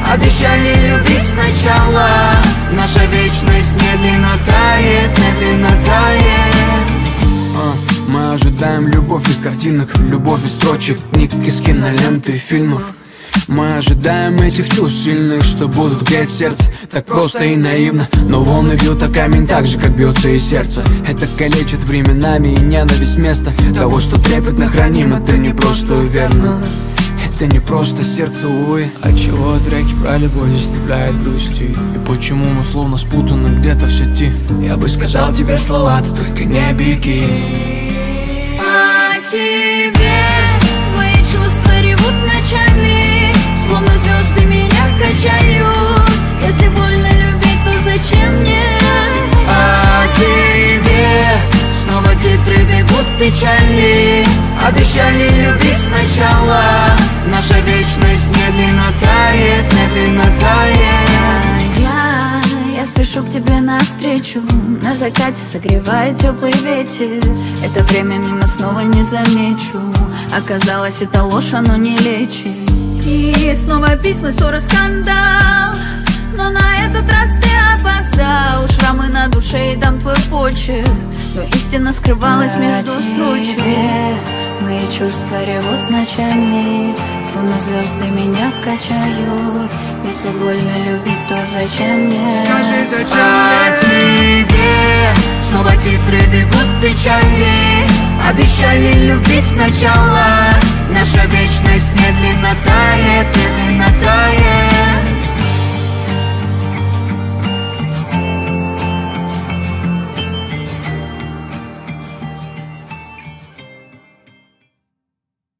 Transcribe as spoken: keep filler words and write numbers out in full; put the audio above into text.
Обещали любить сначала. Наша вечность медленно тает, медленно тает. Мы ожидаем любовь из картинок, любовь из строчек, книг, из киноленты, фильмов. Мы ожидаем этих чувств сильных, что будут греть сердце. Так просто и наивно, но волны бьют о камень так же, как бьется и сердце. Это калечит временами и ненависть вместо того, что трепетно храним. Это не просто верно, это не просто сердце, увы. Отчего треки про любовь заставляют грустью? И почему мы словно спутаны где-то в сети? Я бы сказал тебе слова, ты только не беги. О тебе мои чувства ревут ночами, словно звезды меня качают. Если больно любить, то зачем мне? О тебе снова титры бегут в печали. Обещали любить сначала. Наша вечность медленно тает, медленно тает. Я, я спешу к тебе навстречу. На закате согревает теплый ветер. Это время мимо снова не замечу. Оказалось, это ложь, оно не лечит. И снова письма, ссора, скандал. Но на этот раз ты опоздал. Шрамы на душе и дам твой почерк, но истина скрывалась между строчек. Мои чувства ревут ночами, словно звезды меня качают. Если больно любить, то зачем мне? Скажи, зачем мне? О тебе снова титры бегут в печали. Обещали любить сначала. Наша вечность медленно тает, медленно тает.